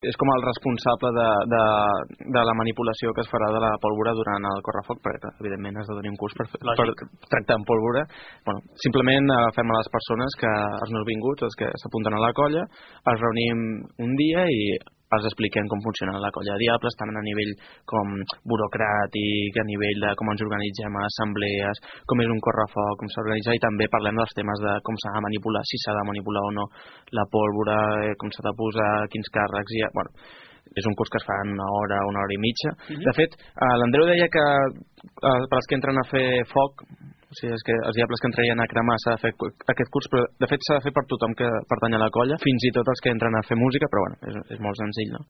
és com el responsable de la manipulació que es farà de la pólvora durant el correfoc, perquè evidentment has de tenir un curs per tractar amb pólvora. Bueno, simplement fem a les persones, els nouvinguts, els que s'apunten a la colla, els reunim un dia i els expliquem com funciona la colla de Diables, tant a nivell com burocràtic, a nivell de com ens organitzem a assemblees, com és un correfoc, com s'organitza, i també parlem dels temes de com s'ha de manipular, si s'ha de manipular o no la pólvora, com s'ha de posar, quins càrrecs hi ha... Bueno, és un curs que es fa en una hora i mitja. De fet, l'Andreu deia que per als que entren a fer foc, o sigui, és que els diables que entrarien a cremar s'ha de fer aquest curs, però de fet s'ha de fer per tothom que pertany a la colla, fins i tot els que entren a fer música, però bueno, és molt senzill, no?